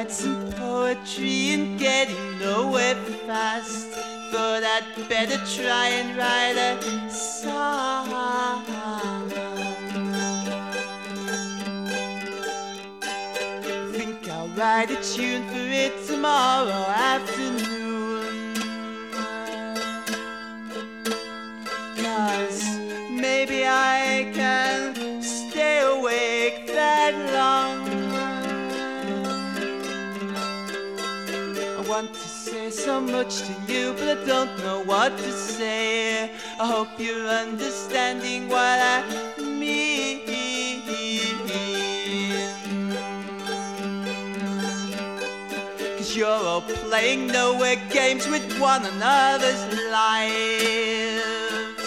write some poetry and getting nowhere fast. Thought I'd better try and write a song. Think I'll write a tune for it tomorrow afternoon. 'Cause maybe I can stay awake that long. I want to say so much to you, but I don't know what to say. I hope you're understanding what I mean. 'Cause you're all playing nowhere games with one another's lives.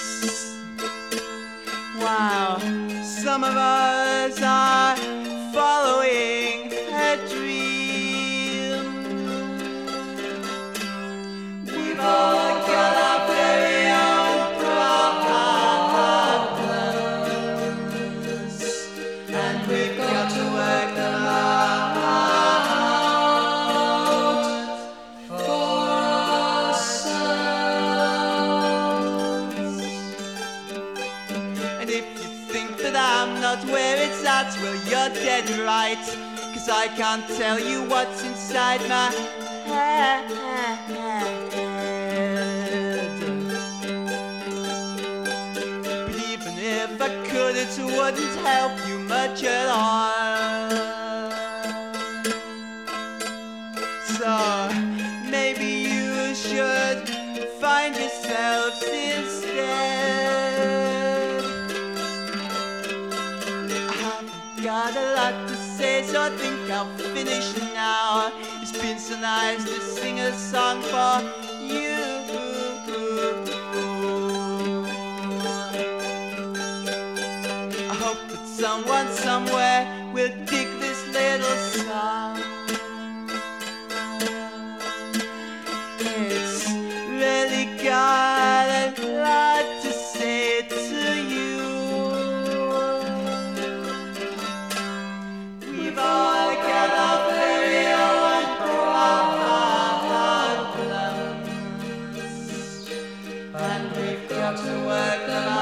Wow, some of us are following a dream. We've all got our very own problems, and we've got to work them out for ourselves. And if you think that I'm not where it's at, well, you're dead right. 'Cause I can't tell you what's inside my head. But even if I could, it wouldn't help you much at all. So maybe you should find yourselves instead. I haven't got a lot to say, so I think I'll finish now. It's been so nice to sing a song for you. I hope that someone somewhere will dig this little song. It's really got a lot to say to you. We've all got our very own problems, and we've got to work them out.